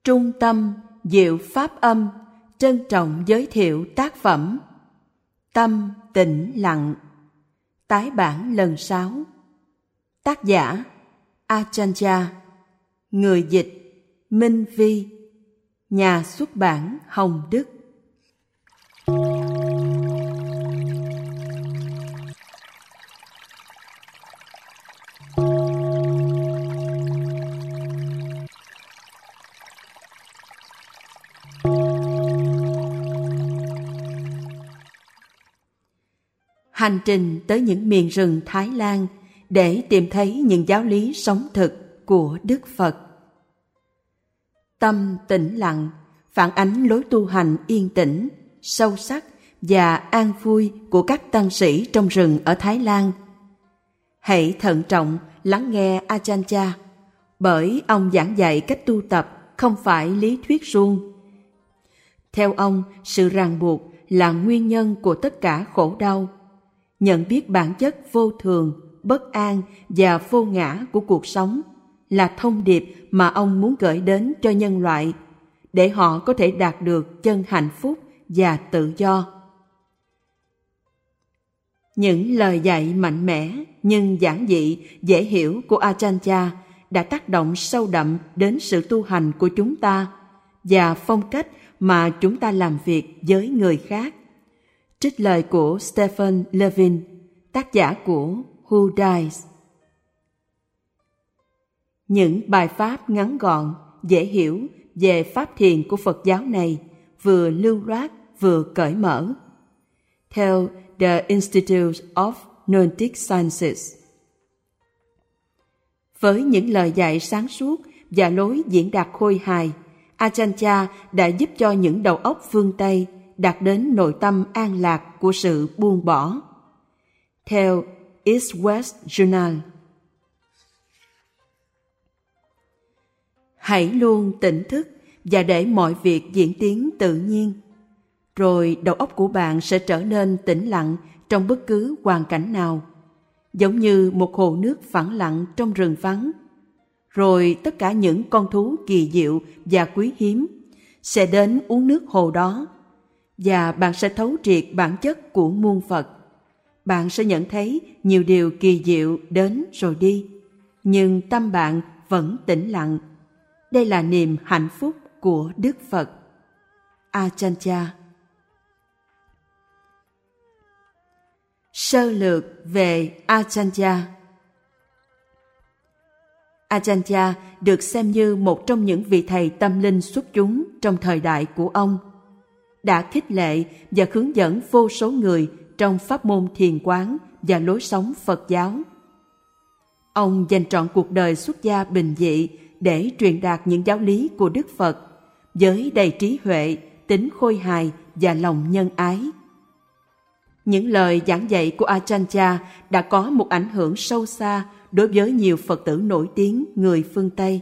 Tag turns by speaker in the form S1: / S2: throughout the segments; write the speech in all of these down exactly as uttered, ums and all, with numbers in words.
S1: Trung tâm Diệu Pháp Âm trân trọng giới thiệu tác phẩm Tâm Tĩnh Lặng, tái bản lần sáu. Tác giả Achanja, người dịch Minh Vi, nhà xuất bản Hồng Đức. Hành trình tới những miền rừng Thái Lan để tìm thấy những giáo lý sống thực của Đức Phật. Tâm tĩnh lặng phản ánh lối tu hành yên tĩnh, sâu sắc và an vui của các tăng sĩ trong rừng ở Thái Lan. Hãy thận trọng lắng nghe Ajahn, bởi ông giảng dạy cách tu tập không phải lý thuyết suông. Theo ông, sự ràng buộc là nguyên nhân của tất cả khổ đau. Nhận biết bản chất vô thường, bất an và vô ngã của cuộc sống là thông điệp mà ông muốn gửi đến cho nhân loại, để họ có thể đạt được chân hạnh phúc và tự do. Những lời dạy mạnh mẽ nhưng giản dị, dễ hiểu của Ajahn đã tác động sâu đậm đến sự tu hành của chúng ta và phong cách mà chúng ta làm việc với người khác. Trích lời của Stephen Levin, tác giả của Who Dies. Những bài pháp ngắn gọn, dễ hiểu về pháp thiền của Phật giáo này vừa lưu loát vừa cởi mở. Theo The Institute of Gnostic Sciences, với những lời dạy sáng suốt và lối diễn đạt khôi hài, Ajahn đã giúp cho những đầu óc phương Tây đạt đến nội tâm an lạc của sự buông bỏ. Theo East West Journal, hãy luôn tỉnh thức và để mọi việc diễn tiến tự nhiên, rồi đầu óc của bạn sẽ trở nên tĩnh lặng trong bất cứ hoàn cảnh nào, giống như một hồ nước phẳng lặng trong rừng vắng. Rồi tất cả những con thú kỳ diệu và quý hiếm sẽ đến uống nước hồ đó, và bạn sẽ thấu triệt bản chất của muôn Phật. Bạn sẽ nhận thấy nhiều điều kỳ diệu đến rồi đi, nhưng tâm bạn vẫn tĩnh lặng. Đây là niềm hạnh phúc của Đức Phật. Ajahn. Sơ lược về Ajahn. Ajahn được xem như một trong những vị thầy tâm linh xuất chúng trong thời đại của ông, đã khích lệ và hướng dẫn vô số người trong pháp môn thiền quán và lối sống Phật giáo. Ông dành trọn cuộc đời xuất gia bình dị để truyền đạt những giáo lý của Đức Phật với đầy trí huệ, tính khôi hài và lòng nhân ái. Những lời giảng dạy của Ajahn đã có một ảnh hưởng sâu xa đối với nhiều Phật tử nổi tiếng người phương Tây.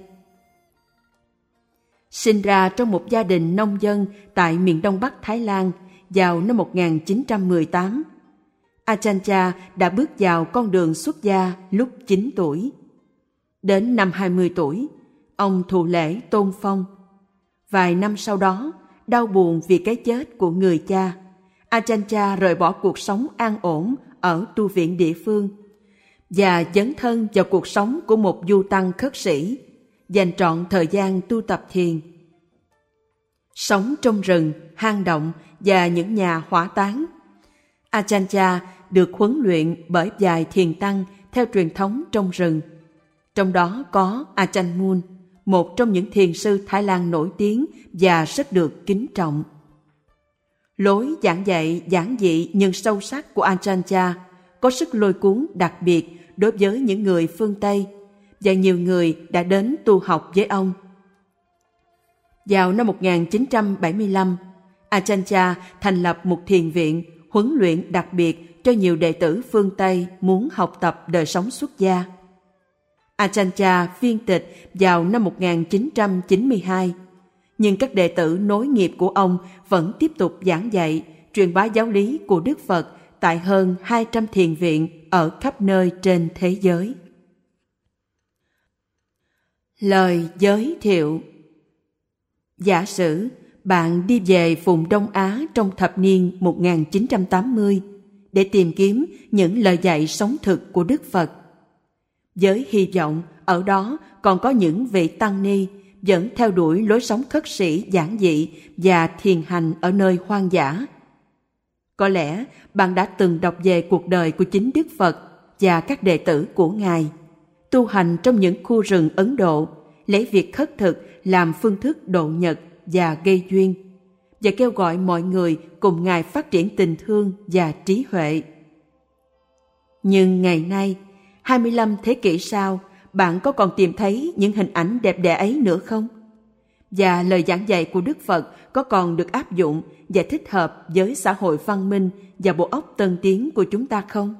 S1: Sinh ra trong một gia đình nông dân tại miền Đông Bắc Thái Lan vào năm một nghìn chín trăm mười tám, Ajahn đã bước vào con đường xuất gia lúc chín tuổi. Đến năm hai mươi tuổi, ông thụ lễ tôn phong. Vài năm sau đó, đau buồn vì cái chết của người cha, Ajahn rời bỏ cuộc sống an ổn ở tu viện địa phương và dấn thân vào cuộc sống của một du tăng khất sĩ, dành trọn thời gian tu tập thiền. Sống trong rừng, hang động và những nhà hỏa táng, Ajahn được huấn luyện bởi vài thiền tăng theo truyền thống trong rừng. Trong đó có Ajahn Mun, một trong những thiền sư Thái Lan nổi tiếng và rất được kính trọng. Lối giảng dạy giản dị nhưng sâu sắc của Ajahn có sức lôi cuốn đặc biệt đối với những người phương Tây, và nhiều người đã đến tu học với ông. Vào năm một nghìn chín trăm bảy mươi lăm, Ajahn thành lập một thiền viện huấn luyện đặc biệt cho nhiều đệ tử phương Tây muốn học tập đời sống xuất gia. Ajahn viên tịch vào năm một nghìn chín trăm chín mươi hai, nhưng các đệ tử nối nghiệp của ông vẫn tiếp tục giảng dạy, truyền bá giáo lý của Đức Phật tại hơn hai trăm thiền viện ở khắp nơi trên thế giới. Lời giới thiệu. Giả sử bạn đi về vùng Đông Á trong thập niên một nghìn chín trăm tám mươi để tìm kiếm những lời dạy sống thực của Đức Phật, với hy vọng ở đó còn có những vị tăng ni vẫn theo đuổi lối sống khất sĩ giản dị và thiền hành ở nơi hoang dã. Có lẽ bạn đã từng đọc về cuộc đời của chính Đức Phật và các đệ tử của Ngài, tu hành trong những khu rừng Ấn Độ, lấy việc khất thực làm phương thức độ nhật và gây duyên, và kêu gọi mọi người cùng Ngài phát triển tình thương và trí huệ. Nhưng ngày nay, hai mươi lăm thế kỷ sau, bạn có còn tìm thấy những hình ảnh đẹp đẽ ấy nữa không? Và lời giảng dạy của Đức Phật có còn được áp dụng và thích hợp với xã hội văn minh và bộ óc tân tiến của chúng ta không?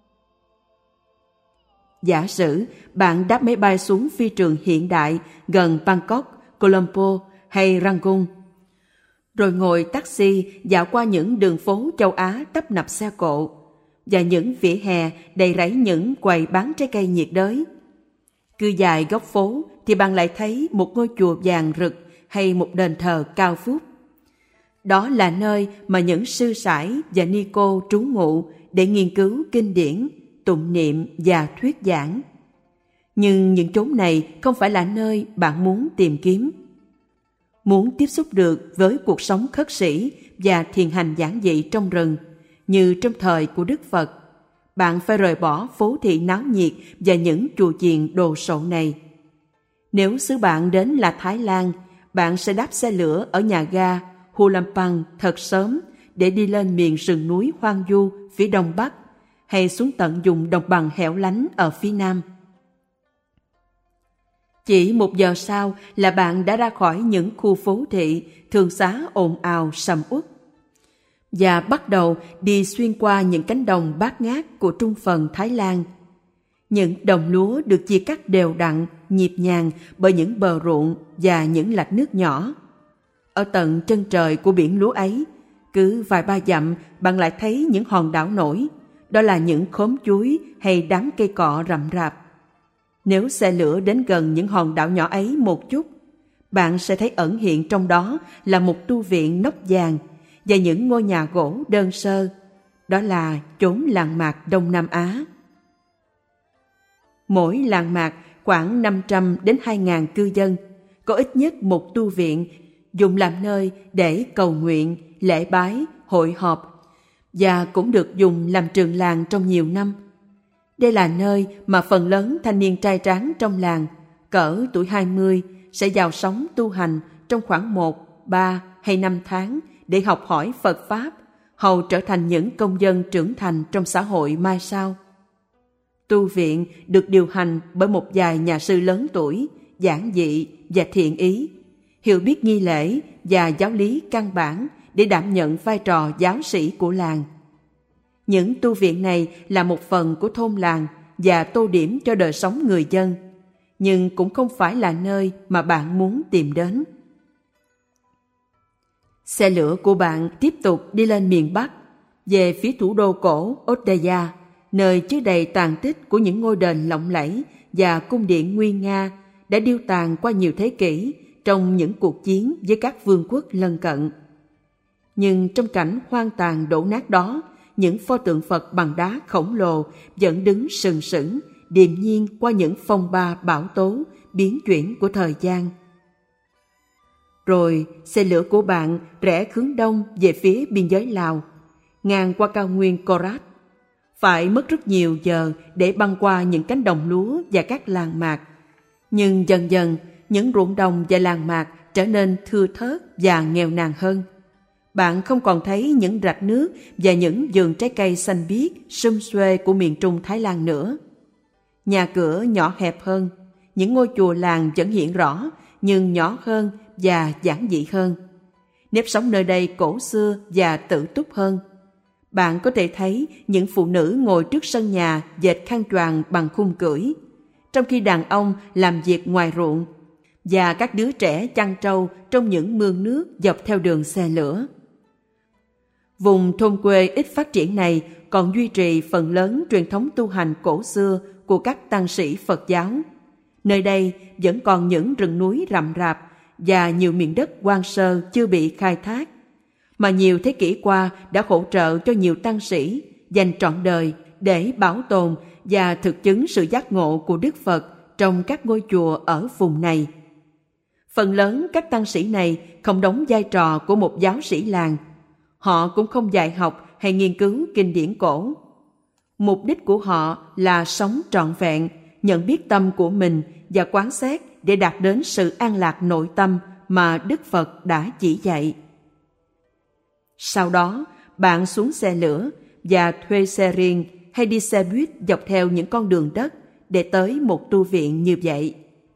S1: Giả sử bạn đáp máy bay xuống phi trường hiện đại gần Bangkok, Colombo hay Rangoon, rồi ngồi taxi dạo qua những đường phố châu Á tấp nập xe cộ và những vỉa hè đầy rẫy những quầy bán trái cây nhiệt đới. Cứ dài góc phố thì bạn lại thấy một ngôi chùa vàng rực hay một đền thờ cao phúc. Đó là nơi mà những sư sãi và ni cô trú ngụ để nghiên cứu kinh điển, tụng niệm và thuyết giảng. Nhưng những chốn này không phải là nơi bạn muốn tìm kiếm. Muốn tiếp xúc được với cuộc sống khất sĩ và thiền hành giản dị trong rừng, như trong thời của Đức Phật, bạn phải rời bỏ phố thị náo nhiệt và những chùa chiền đồ sộ này. Nếu xứ bạn đến là Thái Lan, bạn sẽ đáp xe lửa ở nhà ga Hulampang thật sớm để đi lên miền rừng núi hoang vu phía đông bắc, hay xuống tận vùng đồng bằng hẻo lánh ở phía nam. Chỉ một giờ sau là bạn đã ra khỏi những khu phố thị, thường xá ồn ào sầm uất, và bắt đầu đi xuyên qua những cánh đồng bát ngát của trung phần Thái Lan. Những đồng lúa được chia cắt đều đặn, nhịp nhàng bởi những bờ ruộng và những lạch nước nhỏ. Ở tận chân trời của biển lúa ấy, cứ vài ba dặm bạn lại thấy những hòn đảo nổi, đó là những khóm chuối hay đám cây cọ rậm rạp. Nếu xe lửa đến gần những hòn đảo nhỏ ấy một chút, bạn sẽ thấy ẩn hiện trong đó là một tu viện nóc vàng và những ngôi nhà gỗ đơn sơ. Đó là chốn làng mạc Đông Nam Á. Mỗi làng mạc khoảng năm trăm đến hai nghìn cư dân, có ít nhất một tu viện dùng làm nơi để cầu nguyện, lễ bái, hội họp, và cũng được dùng làm trường làng trong nhiều năm. Đây là nơi mà phần lớn thanh niên trai tráng trong làng, cỡ tuổi hai mươi, sẽ vào sống tu hành trong khoảng một, ba hay năm tháng để học hỏi Phật Pháp, hầu trở thành những công dân trưởng thành trong xã hội mai sau. Tu viện được điều hành bởi một vài nhà sư lớn tuổi, giản dị và thiện ý, hiểu biết nghi lễ và giáo lý căn bản để đảm nhận vai trò giáo sĩ của làng. Những tu viện này là một phần của thôn làng và tô điểm cho đời sống người dân, nhưng cũng không phải là nơi mà bạn muốn tìm đến. Xe lửa của bạn tiếp tục đi lên miền Bắc, về phía thủ đô cổ Odaya, nơi chứa đầy tàn tích của những ngôi đền lộng lẫy và cung điện nguy nga đã điêu tàn qua nhiều thế kỷ trong những cuộc chiến với các vương quốc lân cận. Nhưng trong cảnh hoang tàn đổ nát đó, những pho tượng Phật bằng đá khổng lồ vẫn đứng sừng sững, điềm nhiên qua những phong ba bão tố, biến chuyển của thời gian. Rồi xe lửa của bạn rẽ hướng đông về phía biên giới Lào, ngang qua cao nguyên Korat. Phải mất rất nhiều giờ để băng qua những cánh đồng lúa và các làng mạc. Nhưng dần dần, những ruộng đồng và làng mạc trở nên thưa thớt và nghèo nàn hơn. Bạn không còn thấy những rạch nước và những vườn trái cây xanh biếc, sum xuê của miền Trung Thái Lan nữa. Nhà cửa nhỏ hẹp hơn, những ngôi chùa làng vẫn hiện rõ, nhưng nhỏ hơn và giản dị hơn. Nếp sống nơi đây cổ xưa và tự túc hơn. Bạn có thể thấy những phụ nữ ngồi trước sân nhà dệt khăn choàng bằng khung cưỡi, trong khi đàn ông làm việc ngoài ruộng, và các đứa trẻ chăn trâu trong những mương nước dọc theo đường xe lửa. Vùng thôn quê ít phát triển này còn duy trì phần lớn truyền thống tu hành cổ xưa của các tăng sĩ Phật giáo. Nơi đây vẫn còn những rừng núi rậm rạp và nhiều miền đất hoang sơ chưa bị khai thác, mà nhiều thế kỷ qua đã hỗ trợ cho nhiều tăng sĩ dành trọn đời để bảo tồn và thực chứng sự giác ngộ của Đức Phật trong các ngôi chùa ở vùng này. Phần lớn các tăng sĩ này không đóng vai trò của một giáo sĩ làng. Họ cũng không dạy học hay nghiên cứu kinh điển cổ. Mục đích của họ là sống trọn vẹn, nhận biết tâm của mình và quán xét để đạt đến sự an lạc nội tâm mà Đức Phật đã chỉ dạy. Sau đó, bạn xuống xe lửa và thuê xe riêng hay đi xe buýt dọc theo những con đường đất để tới một tu viện như vậy.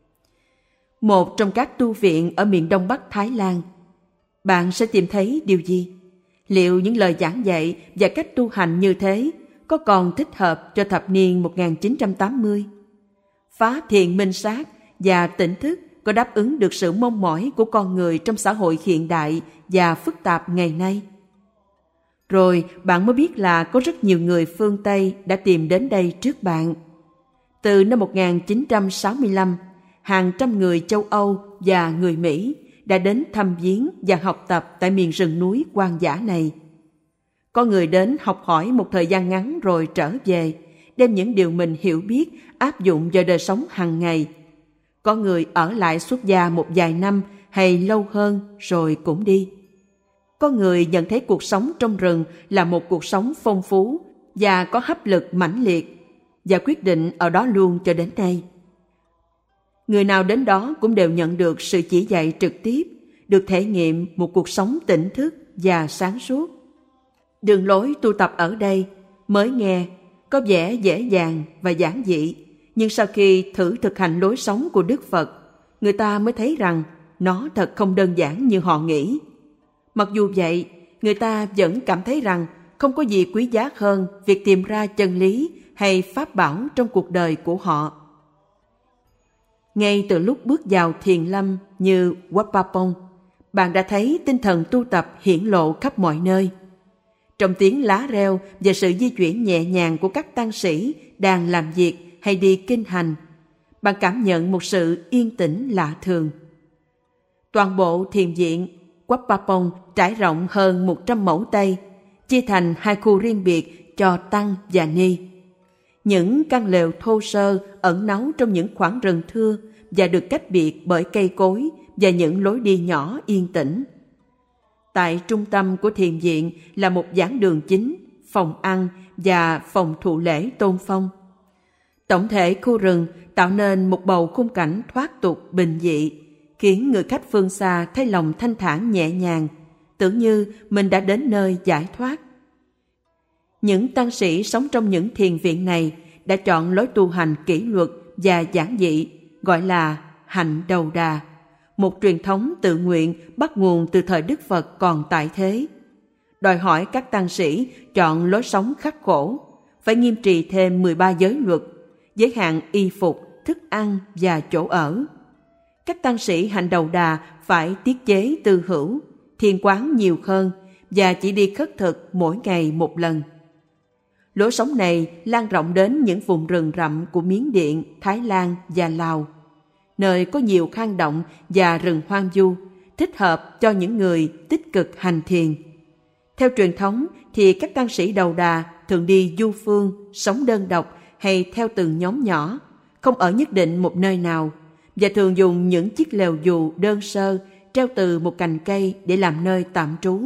S1: Một trong các tu viện ở miền Đông Bắc Thái Lan, bạn sẽ tìm thấy điều gì? Liệu những lời giảng dạy và cách tu hành như thế có còn thích hợp cho thập niên một nghìn chín trăm tám mươi? Phá thiền minh sát và tỉnh thức có đáp ứng được sự mong mỏi của con người trong xã hội hiện đại và phức tạp ngày nay? Rồi bạn mới biết là có rất nhiều người phương Tây đã tìm đến đây trước bạn. Từ năm một nghìn chín trăm sáu mươi lăm, hàng trăm người châu Âu và người Mỹ đã đến thăm viếng và học tập tại miền rừng núi hoang dã này. Có người đến học hỏi một thời gian ngắn rồi trở về, đem những điều mình hiểu biết áp dụng vào đời sống hàng ngày. Có người ở lại xuất gia một vài năm hay lâu hơn rồi cũng đi. Có người nhận thấy cuộc sống trong rừng là một cuộc sống phong phú và có hấp lực mãnh liệt và quyết định ở đó luôn cho đến nay. Người nào đến đó cũng đều nhận được sự chỉ dạy trực tiếp, được thể nghiệm một cuộc sống tỉnh thức và sáng suốt. Đường lối tu tập ở đây mới nghe có vẻ dễ dàng và giản dị, nhưng sau khi thử thực hành lối sống của Đức Phật, người ta mới thấy rằng nó thật không đơn giản như họ nghĩ. Mặc dù vậy, người ta vẫn cảm thấy rằng không có gì quý giá hơn việc tìm ra chân lý hay pháp bảo trong cuộc đời của họ. Ngay từ lúc bước vào thiền lâm như Wat Pa Pong, bạn đã thấy tinh thần tu tập hiển lộ khắp mọi nơi. Trong tiếng lá reo và sự di chuyển nhẹ nhàng của các tăng sĩ đang làm việc hay đi kinh hành, bạn cảm nhận một sự yên tĩnh lạ thường. Toàn bộ thiền viện Wat Pa Pong trải rộng hơn một trăm mẫu Tây, chia thành hai khu riêng biệt cho tăng và ni. Những căn lều thô sơ ẩn náu trong những khoảng rừng thưa và được cách biệt bởi cây cối và những lối đi nhỏ yên tĩnh. Tại trung tâm của thiền viện là một giảng đường chính, phòng ăn và phòng thụ lễ tôn phong. Tổng thể khu rừng tạo nên một bầu khung cảnh thoát tục bình dị, khiến người khách phương xa thấy lòng thanh thản nhẹ nhàng, tưởng như mình đã đến nơi giải thoát. Những tăng sĩ sống trong những thiền viện này đã chọn lối tu hành kỷ luật và giản dị, gọi là hạnh đầu đà, một truyền thống tự nguyện bắt nguồn từ thời Đức Phật còn tại thế. Đòi hỏi các tăng sĩ chọn lối sống khắc khổ, phải nghiêm trì thêm mười ba giới luật, giới hạn y phục, thức ăn và chỗ ở. Các tăng sĩ hạnh đầu đà phải tiết chế tư hữu, thiền quán nhiều hơn và chỉ đi khất thực mỗi ngày một lần. Lối sống này lan rộng đến những vùng rừng rậm của Miến Điện, Thái Lan và Lào, nơi có nhiều hang động và rừng hoang vu, thích hợp cho những người tích cực hành thiền. Theo truyền thống thì các tăng sĩ đầu đà thường đi du phương, sống đơn độc hay theo từng nhóm nhỏ, không ở nhất định một nơi nào, và thường dùng những chiếc lều dù đơn sơ treo từ một cành cây để làm nơi tạm trú.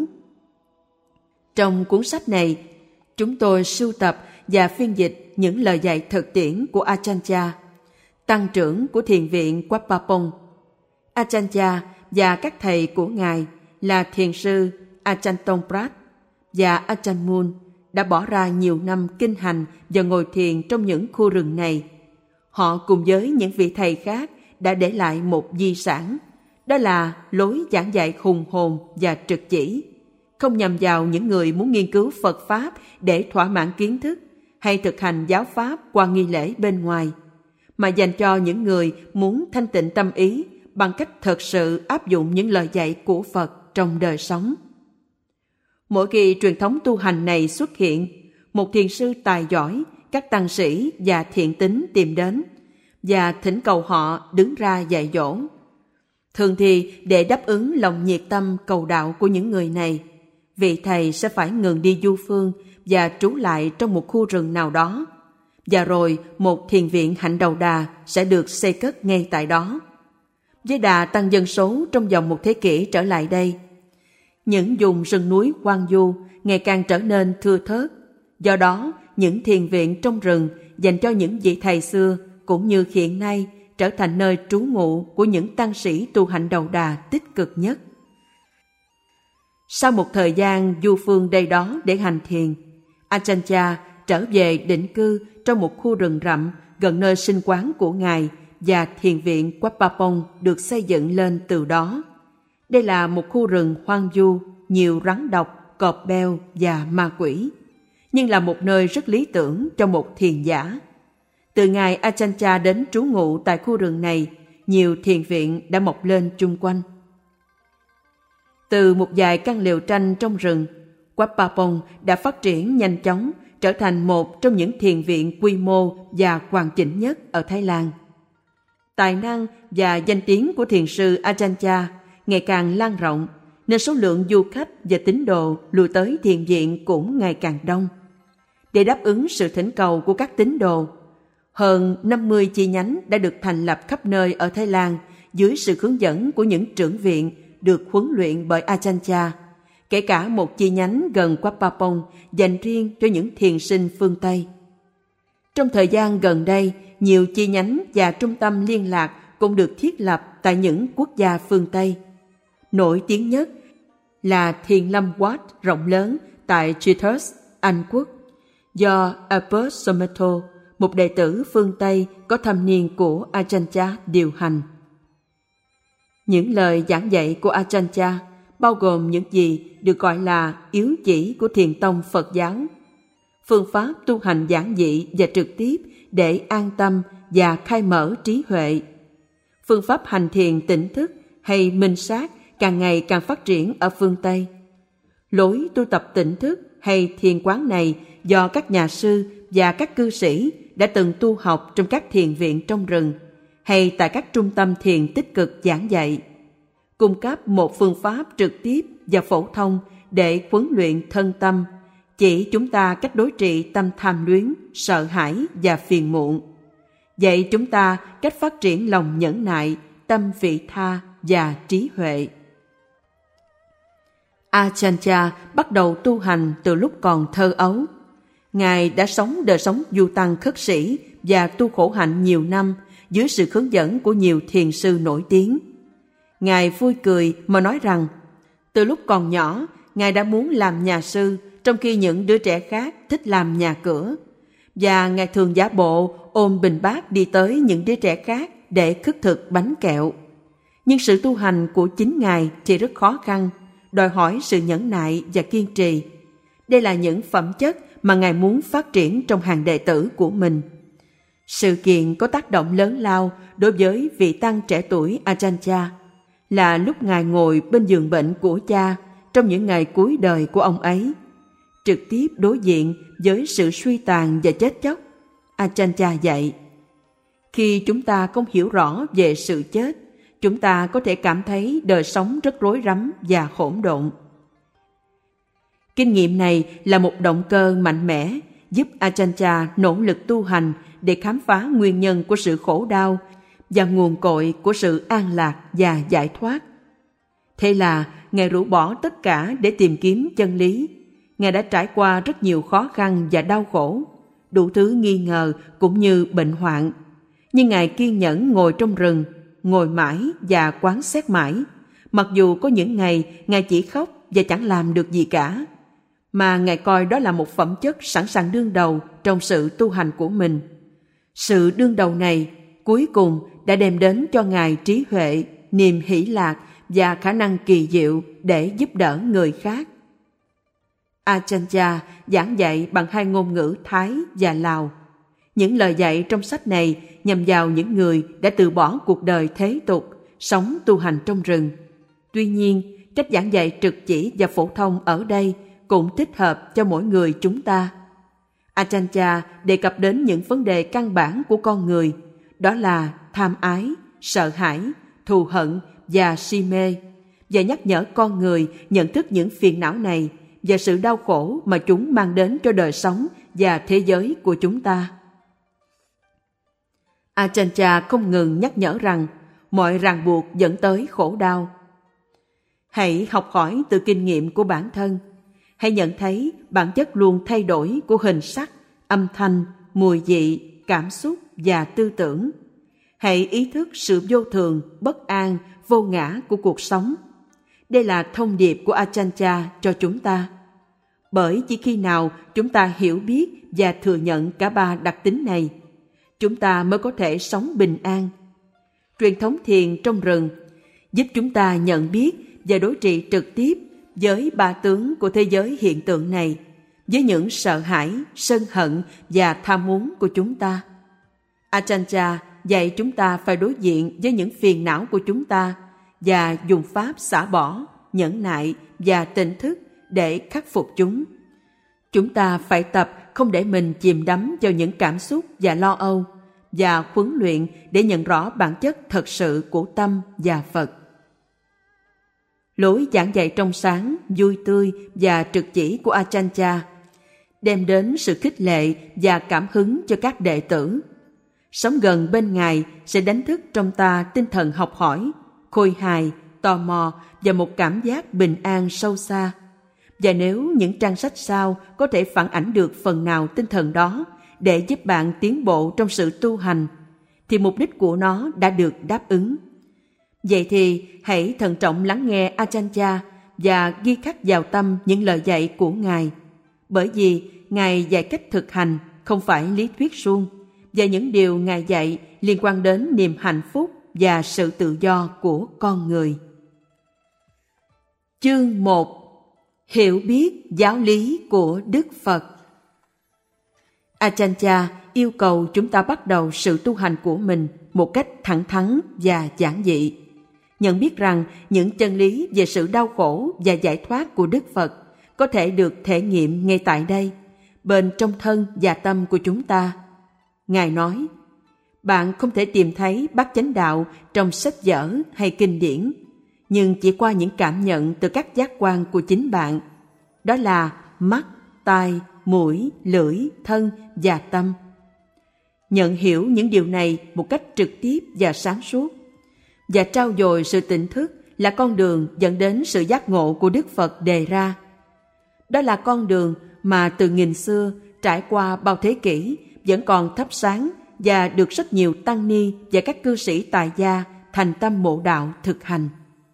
S1: Trong cuốn sách này, chúng tôi sưu tập và phiên dịch những lời dạy thực tiễn của Ajahn Chah, tăng trưởng của thiền viện Wat Pa Pong. Ajahn Chah và các thầy của ngài là thiền sư Ajahn Tongprat và Ajahn Mun đã bỏ ra nhiều năm kinh hành và ngồi thiền trong những khu rừng này. Họ cùng với những vị thầy khác đã để lại một di sản, đó là lối giảng dạy hùng hồn và trực chỉ, không nhằm vào những người muốn nghiên cứu Phật Pháp để thỏa mãn kiến thức hay thực hành giáo Pháp qua nghi lễ bên ngoài, mà dành cho những người muốn thanh tịnh tâm ý bằng cách thật sự áp dụng những lời dạy của Phật trong đời sống. Mỗi khi truyền thống tu hành này xuất hiện, một thiền sư tài giỏi, các tăng sĩ và thiện tín tìm đến và thỉnh cầu họ đứng ra dạy dỗ. Thường thì để đáp ứng lòng nhiệt tâm cầu đạo của những người này, vị thầy sẽ phải ngừng đi du phương và trú lại trong một khu rừng nào đó, và rồi một thiền viện Hạnh Đầu Đà sẽ được xây cất ngay tại đó. Với đà tăng dân số trong vòng một thế kỷ trở lại đây, những vùng rừng núi hoang vu ngày càng trở nên thưa thớt. Do đó, những thiền viện trong rừng dành cho những vị thầy xưa cũng như hiện nay trở thành nơi trú ngụ của những tăng sĩ tu hành đầu đà tích cực nhất. Sau một thời gian du phương đây đó để hành thiền, Ajahn Chah trở về định cư trong một khu rừng rậm gần nơi sinh quán của Ngài, và thiền viện Wat Pa Pong được xây dựng lên từ đó. Đây là một khu rừng hoang vu, nhiều rắn độc, cọp beo và ma quỷ, nhưng là một nơi rất lý tưởng cho một thiền giả. Từ ngày Ajahn Chah đến trú ngụ tại khu rừng này, nhiều thiền viện đã mọc lên chung quanh. Từ một vài căn lều tranh trong rừng, Wat Pa Pong đã phát triển nhanh chóng, trở thành một trong những thiền viện quy mô và hoàn chỉnh nhất ở Thái Lan. Tài năng và danh tiếng của thiền sư Ajahn Chah ngày càng lan rộng, nên số lượng du khách và tín đồ lui tới thiền viện cũng ngày càng đông. Để đáp ứng sự thỉnh cầu của các tín đồ, hơn năm mươi chi nhánh đã được thành lập khắp nơi ở Thái Lan dưới sự hướng dẫn của những trưởng viện được huấn luyện bởi Ajahn Chah, kể cả một chi nhánh gần Wat Pa Pong dành riêng cho những thiền sinh phương Tây. Trong thời gian gần đây, nhiều chi nhánh và trung tâm liên lạc cũng được thiết lập tại những quốc gia phương Tây. Nổi tiếng nhất là Thiền Lâm Wat rộng lớn tại Cheetahs, Anh Quốc, do Albert Someto, một đệ tử phương Tây có thâm niên của Ajahn Chah điều hành. Những lời giảng dạy của Ajahn Chah bao gồm những gì được gọi là yếu chỉ của thiền tông Phật giáo, phương pháp tu hành giản dị và trực tiếp để an tâm và khai mở trí huệ, phương pháp hành thiền tỉnh thức hay minh sát càng ngày càng phát triển ở phương Tây. Lối tu tập tỉnh thức hay thiền quán này do các nhà sư và các cư sĩ đã từng tu học trong các thiền viện trong rừng hay tại các trung tâm thiền tích cực giảng dạy, cung cấp một phương pháp trực tiếp và phổ thông để huấn luyện thân tâm, chỉ chúng ta cách đối trị tâm tham luyến, sợ hãi và phiền muộn, dạy chúng ta cách phát triển lòng nhẫn nại, tâm vị tha và trí huệ. Ajahn Chah bắt đầu tu hành từ lúc còn thơ ấu. Ngài đã sống đời sống du tăng khất sĩ và tu khổ hạnh nhiều năm dưới sự hướng dẫn của nhiều thiền sư nổi tiếng. Ngài vui cười mà nói rằng, từ lúc còn nhỏ, Ngài đã muốn làm nhà sư, trong khi những đứa trẻ khác thích làm nhà cửa. Và Ngài thường giả bộ ôm bình bát đi tới những đứa trẻ khác để khất thực bánh kẹo. Nhưng sự tu hành của chính Ngài thì rất khó khăn, đòi hỏi sự nhẫn nại và kiên trì. Đây là những phẩm chất mà Ngài muốn phát triển trong hàng đệ tử của mình. Sự kiện có tác động lớn lao đối với vị tăng trẻ tuổi Ajahn Chah là lúc Ngài ngồi bên giường bệnh của cha trong những ngày cuối đời của ông ấy, trực tiếp đối diện với sự suy tàn và chết chóc. Ajahn Chah dạy, khi chúng ta không hiểu rõ về sự chết, chúng ta có thể cảm thấy đời sống rất rối rắm và hỗn độn. Kinh nghiệm này là một động cơ mạnh mẽ giúp Ajahn Chah nỗ lực tu hành để khám phá nguyên nhân của sự khổ đau và nguồn cội của sự an lạc và giải thoát. Thế là Ngài rũ bỏ tất cả để tìm kiếm chân lý. Ngài đã trải qua rất nhiều khó khăn và đau khổ, đủ thứ nghi ngờ cũng như bệnh hoạn. Nhưng Ngài kiên nhẫn ngồi trong rừng, ngồi mãi và quán xét mãi, mặc dù có những ngày Ngài chỉ khóc và chẳng làm được gì cả, mà Ngài coi đó là một phẩm chất sẵn sàng đương đầu trong sự tu hành của mình. Sự đương đầu này cuối cùng đã đem đến cho Ngài trí huệ, niềm hỷ lạc và khả năng kỳ diệu để giúp đỡ người khác. Ajahn Chah giảng dạy bằng hai ngôn ngữ Thái và Lào. Những lời dạy trong sách này nhằm vào những người đã từ bỏ cuộc đời thế tục, sống tu hành trong rừng. Tuy nhiên, cách giảng dạy trực chỉ và phổ thông ở đây cũng thích hợp cho mỗi người chúng ta. Ajahn Chah đề cập đến những vấn đề căn bản của con người, đó là tham ái, sợ hãi, thù hận và si mê, và nhắc nhở con người nhận thức những phiền não này và sự đau khổ mà chúng mang đến cho đời sống và thế giới của chúng ta. Ajahn Chah không ngừng nhắc nhở rằng mọi ràng buộc dẫn tới khổ đau. Hãy học hỏi từ kinh nghiệm của bản thân. Hãy nhận thấy bản chất luôn thay đổi của hình sắc, âm thanh, mùi vị, cảm xúc và tư tưởng. Hãy ý thức sự vô thường, bất an, vô ngã của cuộc sống. Đây là thông điệp của Ajahn Chah cho chúng ta. Bởi chỉ khi nào chúng ta hiểu biết và thừa nhận cả ba đặc tính này, chúng ta mới có thể sống bình an. Truyền thống thiền trong rừng giúp chúng ta nhận biết và đối trị trực tiếp với ba tướng của thế giới hiện tượng này, với những sợ hãi, sân hận và tham muốn của chúng ta. Ajahn Chah dạy chúng ta phải đối diện với những phiền não của chúng ta và dùng pháp xả bỏ, nhẫn nại và tỉnh thức để khắc phục chúng. Chúng ta phải tập không để mình chìm đắm vào những cảm xúc và lo âu, và huấn luyện để nhận rõ bản chất thật sự của tâm và Phật. Lối giảng dạy trong sáng, vui tươi và trực chỉ của Ajahn Chah đem đến sự khích lệ và cảm hứng cho các đệ tử. Sống gần bên Ngài sẽ đánh thức trong ta tinh thần học hỏi, khôi hài, tò mò và một cảm giác bình an sâu xa. Và nếu những trang sách sau có thể phản ảnh được phần nào tinh thần đó để giúp bạn tiến bộ trong sự tu hành, thì mục đích của nó đã được đáp ứng. Vậy thì hãy thận trọng lắng nghe Ajahn Chah và ghi khắc vào tâm những lời dạy của Ngài. Bởi vì Ngài dạy cách thực hành, không phải lý thuyết suông, và những điều Ngài dạy liên quan đến niềm hạnh phúc và sự tự do của con người. Chương một. Hiểu biết giáo lý của Đức Phật. Ajahn Chah yêu cầu chúng ta bắt đầu sự tu hành của mình một cách thẳng thắn và giản dị. Nhận biết rằng những chân lý về sự đau khổ và giải thoát của Đức Phật có thể được thể nghiệm ngay tại đây, bên trong thân và tâm của chúng ta. Ngài nói, bạn không thể tìm thấy bát chánh đạo trong sách vở hay kinh điển, nhưng chỉ qua những cảm nhận từ các giác quan của chính bạn. Đó là mắt, tai, mũi, lưỡi, thân và tâm. Nhận hiểu những điều này một cách trực tiếp và sáng suốt, và trau dồi sự tỉnh thức là con đường dẫn đến sự giác ngộ của Đức Phật đề ra. Đó là con đường mà từ nghìn xưa, trải qua bao thế kỷ, vẫn còn thắp sáng và được rất nhiều tăng ni và các cư sĩ tại gia thành tâm mộ đạo thực hành.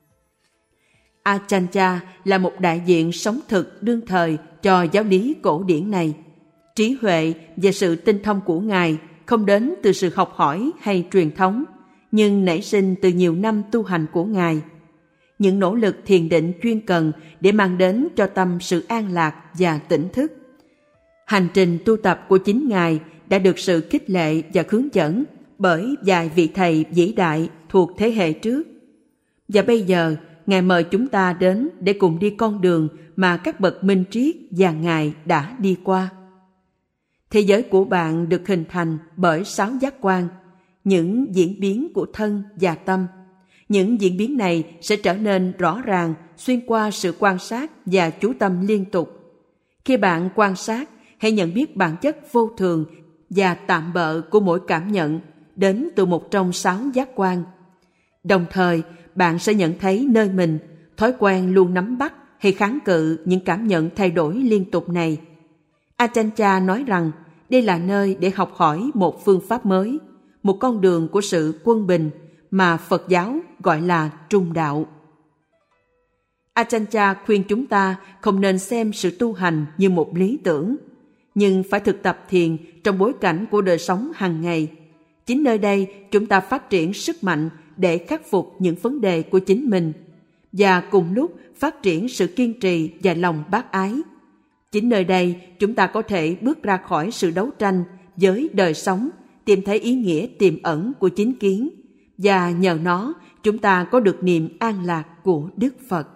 S1: Ajahn Chah là một đại diện sống thực đương thời cho giáo lý cổ điển này. Trí huệ và sự tinh thông của Ngài không đến từ sự học hỏi hay truyền thống, nhưng nảy sinh từ nhiều năm tu hành của Ngài. Những nỗ lực thiền định chuyên cần để mang đến cho tâm sự an lạc và tỉnh thức. Hành trình tu tập của chính Ngài đã được sự khích lệ và hướng dẫn bởi vài vị thầy vĩ đại thuộc thế hệ trước. Và bây giờ, Ngài mời chúng ta đến để cùng đi con đường mà các bậc minh triết và Ngài đã đi qua. Thế giới của bạn được hình thành bởi sáu giác quan, những diễn biến của thân và tâm. Những diễn biến này sẽ trở nên rõ ràng xuyên qua sự quan sát và chú tâm liên tục. Khi bạn quan sát, hãy nhận biết bản chất vô thường và tạm bợ của mỗi cảm nhận đến từ một trong sáu giác quan. Đồng thời, bạn sẽ nhận thấy nơi mình thói quen luôn nắm bắt hay kháng cự những cảm nhận thay đổi liên tục này. Ajahn Chah nói rằng đây là nơi để học hỏi một phương pháp mới, một con đường của sự quân bình mà Phật giáo gọi là trung đạo. Ajahn Chah khuyên chúng ta không nên xem sự tu hành như một lý tưởng, nhưng phải thực tập thiền trong bối cảnh của đời sống hàng ngày. Chính nơi đây chúng ta phát triển sức mạnh để khắc phục những vấn đề của chính mình, và cùng lúc phát triển sự kiên trì và lòng bác ái. Chính nơi đây chúng ta có thể bước ra khỏi sự đấu tranh với đời sống, tìm thấy ý nghĩa tiềm ẩn của chính kiến, và nhờ nó chúng ta có được niềm an lạc của Đức Phật.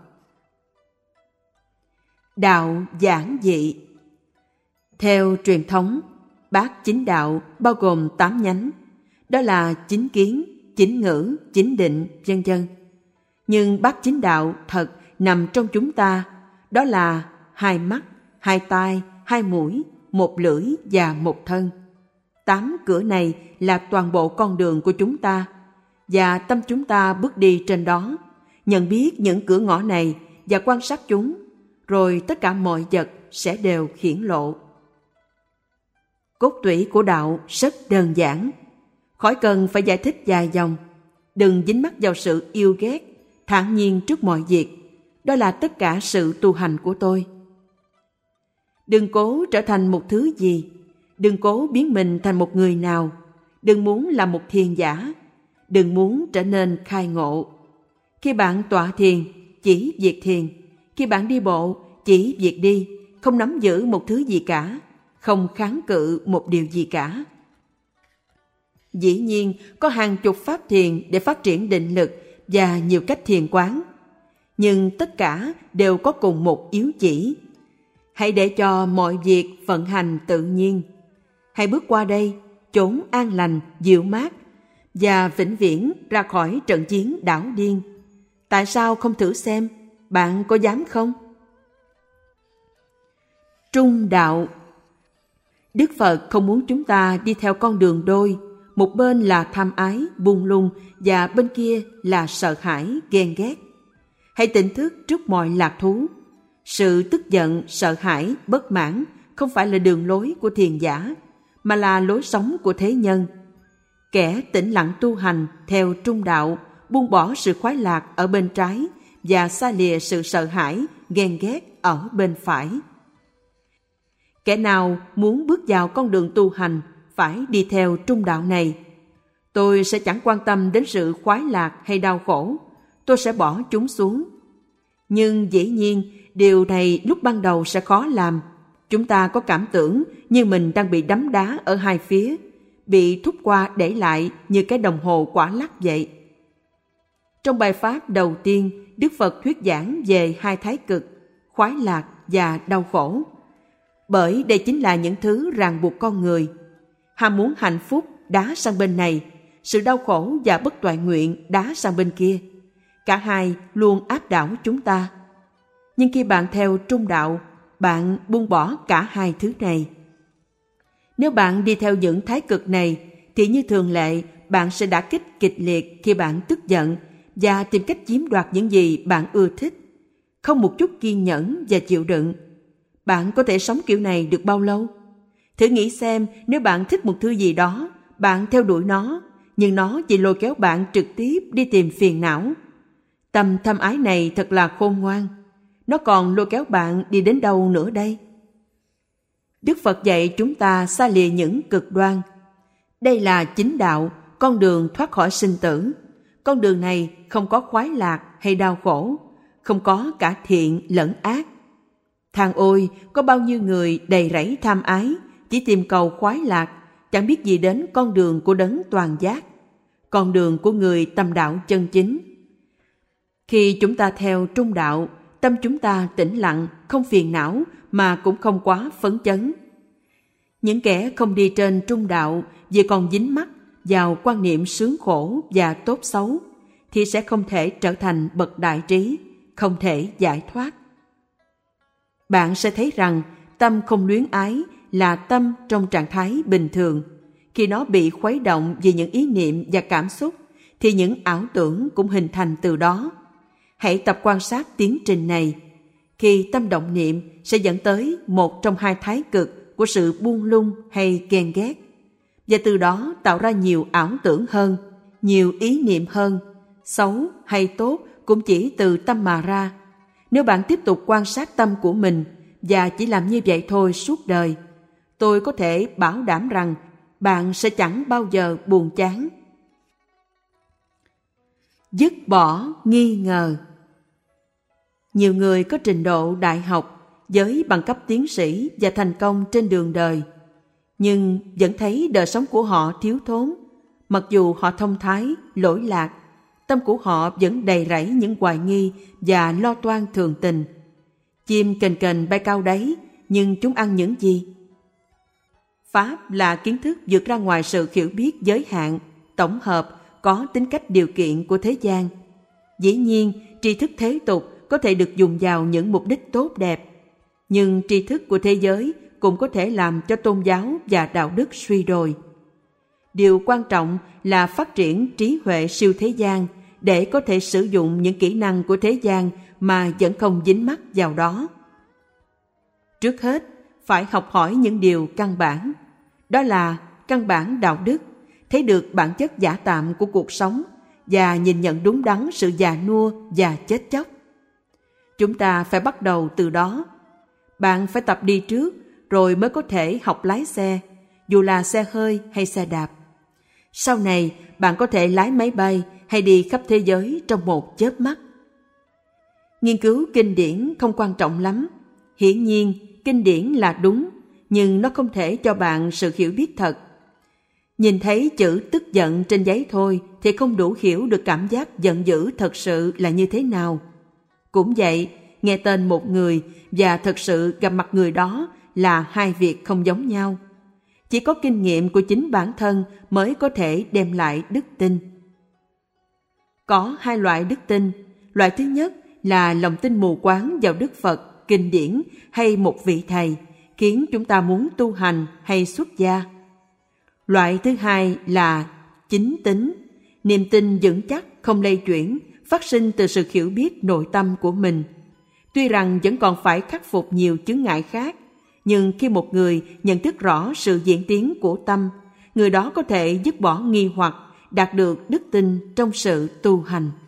S1: Đạo giản dị. Theo truyền thống, bát chính đạo bao gồm tám nhánh, đó là chính kiến, chính ngữ, chính định, vân vân. Nhưng bát chánh đạo thật nằm trong chúng ta, đó là hai mắt, hai tai, hai mũi, một lưỡi và một thân. Tám cửa này là toàn bộ con đường của chúng ta, và tâm chúng ta bước đi trên đó, nhận biết những cửa ngõ này và quan sát chúng, rồi tất cả mọi vật sẽ đều hiển lộ. Cốt tủy của đạo rất đơn giản, khỏi cần phải giải thích dài dòng. Đừng dính mắc vào sự yêu ghét, thản nhiên trước mọi việc. Đó là tất cả sự tu hành của tôi. Đừng cố trở thành một thứ gì, đừng cố biến mình thành một người nào, đừng muốn là một thiền giả, đừng muốn trở nên khai ngộ. Khi bạn tọa thiền, chỉ việc thiền. Khi bạn đi bộ, chỉ việc đi, không nắm giữ một thứ gì cả, không kháng cự một điều gì cả. Dĩ nhiên, có hàng chục pháp thiền để phát triển định lực và nhiều cách thiền quán. Nhưng tất cả đều có cùng một yếu chỉ. Hãy để cho mọi việc vận hành tự nhiên. Hãy bước qua đây, chốn an lành, dịu mát, và vĩnh viễn ra khỏi trận chiến đảo điên. Tại sao không thử xem? Bạn có dám không? Trung đạo. Đức Phật không muốn chúng ta đi theo con đường đôi, một bên là tham ái, buông lung và bên kia là sợ hãi, ghen ghét. Hãy tỉnh thức trước mọi lạc thú. Sự tức giận, sợ hãi, bất mãn không phải là đường lối của thiền giả, mà là lối sống của thế nhân. Kẻ tĩnh lặng tu hành theo trung đạo, buông bỏ sự khoái lạc ở bên trái và xa lìa sự sợ hãi, ghen ghét ở bên phải. Kẻ nào muốn bước vào con đường tu hành phải đi theo trung đạo này. Tôi sẽ chẳng quan tâm đến sự khoái lạc hay đau khổ, tôi sẽ bỏ chúng xuống. Nhưng dĩ nhiên, điều này lúc ban đầu sẽ khó làm. Chúng ta có cảm tưởng như mình đang bị đấm đá ở hai phía, bị thúc qua để lại như cái đồng hồ quả lắc vậy. Trong bài pháp đầu tiên, Đức Phật thuyết giảng về hai thái cực, khoái lạc và đau khổ. Bởi đây chính là những thứ ràng buộc con người. Ham muốn hạnh phúc đá sang bên này, sự đau khổ và bất toại nguyện đá sang bên kia. Cả hai luôn áp đảo chúng ta. Nhưng khi bạn theo trung đạo, bạn buông bỏ cả hai thứ này. Nếu bạn đi theo những thái cực này, thì như thường lệ, bạn sẽ đả kích kịch liệt khi bạn tức giận và tìm cách chiếm đoạt những gì bạn ưa thích. Không một chút kiên nhẫn và chịu đựng. Bạn có thể sống kiểu này được bao lâu? Thử nghĩ xem, nếu bạn thích một thứ gì đó, bạn theo đuổi nó, nhưng nó chỉ lôi kéo bạn trực tiếp đi tìm phiền não. Tâm tham ái này thật là khôn ngoan. Nó còn lôi kéo bạn đi đến đâu nữa đây? Đức Phật dạy chúng ta xa lìa những cực đoan. Đây là chính đạo, con đường thoát khỏi sinh tử. Con đường này không có khoái lạc hay đau khổ, không có cả thiện lẫn ác. Thang ôi, có bao nhiêu người đầy rẫy tham ái, chỉ tìm cầu khoái lạc, chẳng biết gì đến con đường của đấng toàn giác, con đường của người tâm đạo chân chính. Khi chúng ta theo trung đạo, tâm chúng ta tĩnh lặng, không phiền não mà cũng không quá phấn chấn. Những kẻ không đi trên trung đạo vì còn dính mắc vào quan niệm sướng khổ và tốt xấu, thì sẽ không thể trở thành bậc đại trí, không thể giải thoát. Bạn sẽ thấy rằng tâm không luyến ái là tâm trong trạng thái bình thường. Khi nó bị khuấy động vì những ý niệm và cảm xúc, thì những ảo tưởng cũng hình thành từ đó. Hãy tập quan sát tiến trình này. Khi tâm động niệm sẽ dẫn tới một trong hai thái cực của sự buông lung hay ghen ghét, và từ đó tạo ra nhiều ảo tưởng hơn, nhiều ý niệm hơn. Xấu hay tốt cũng chỉ từ tâm mà ra. Nếu bạn tiếp tục quan sát tâm của mình và chỉ làm như vậy thôi suốt đời, tôi có thể bảo đảm rằng bạn sẽ chẳng bao giờ buồn chán. Dứt bỏ nghi ngờ. Nhiều người có trình độ đại học với bằng cấp tiến sĩ và thành công trên đường đời, nhưng vẫn thấy đời sống của họ thiếu thốn. Mặc dù họ thông thái, lỗi lạc, tâm của họ vẫn đầy rẫy những hoài nghi và lo toan thường tình. Chim kềnh kềnh bay cao đấy, nhưng chúng ăn những gì? Pháp là kiến thức vượt ra ngoài sự hiểu biết giới hạn, tổng hợp, có tính cách điều kiện của thế gian. Dĩ nhiên, tri thức thế tục có thể được dùng vào những mục đích tốt đẹp, nhưng tri thức của thế giới cũng có thể làm cho tôn giáo và đạo đức suy đồi. Điều quan trọng là phát triển trí huệ siêu thế gian để có thể sử dụng những kỹ năng của thế gian mà vẫn không dính mắc vào đó. Trước hết, phải học hỏi những điều căn bản. Đó là căn bản đạo đức, thấy được bản chất giả tạm của cuộc sống và nhìn nhận đúng đắn sự già nua và chết chóc. Chúng ta phải bắt đầu từ đó. Bạn phải tập đi trước rồi mới có thể học lái xe, dù là xe hơi hay xe đạp. Sau này, bạn có thể lái máy bay hay đi khắp thế giới trong một chớp mắt. Nghiên cứu kinh điển không quan trọng lắm. Hiển nhiên, kinh điển là đúng, nhưng nó không thể cho bạn sự hiểu biết thật. Nhìn thấy chữ tức giận trên giấy thôi thì không đủ hiểu được cảm giác giận dữ thật sự là như thế nào. Cũng vậy, nghe tên một người và thật sự gặp mặt người đó là hai việc không giống nhau. Chỉ có kinh nghiệm của chính bản thân mới có thể đem lại đức tin. Có hai loại đức tin. Loại thứ nhất là lòng tin mù quáng vào Đức Phật, kinh điển hay một vị thầy, khiến chúng ta muốn tu hành hay xuất gia. Loại thứ hai là chính tín, niềm tin vững chắc, không lay chuyển, phát sinh từ sự hiểu biết nội tâm của mình. Tuy rằng vẫn còn phải khắc phục nhiều chướng ngại khác, nhưng khi một người nhận thức rõ sự diễn tiến của tâm, người đó có thể dứt bỏ nghi hoặc, đạt được đức tin trong sự tu hành.